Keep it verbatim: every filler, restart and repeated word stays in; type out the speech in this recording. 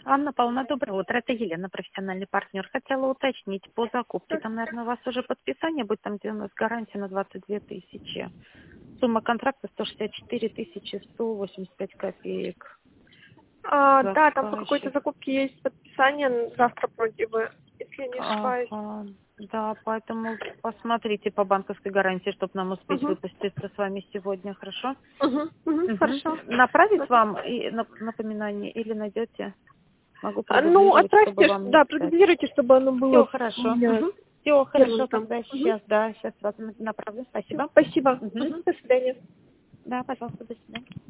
Анна Павловна, доброе утро. Это Елена, профессиональный партнер. Хотела уточнить по закупке. Так. Там, наверное, у вас уже подписание будет, там, где у нас гарантия на двадцать две тысячи. Сумма контракта сто шестьдесят четыре тысячи сто восемьдесят пять копеек. А, да, там по какой-то Заказчик. закупке есть подписание завтра вроде бы, если я не ошибаюсь. Ага, да, поэтому посмотрите по банковской гарантии, чтобы нам успеть Угу. выпуститься с вами сегодня, хорошо? Угу. Угу. Угу. Хорошо. Направить Ладно. вам и нап- напоминание или найдете? Могу А, ну, продублировать, чтобы отправьте, вам не да, ждать. продублируйте, чтобы оно Все было у хорошо. меня Угу. Все первым хорошо, там. тогда Угу. сейчас, да, сейчас вас направлю. Всё, Спасибо. спасибо. Угу. Угу. До свидания. Да, пожалуйста, до свидания.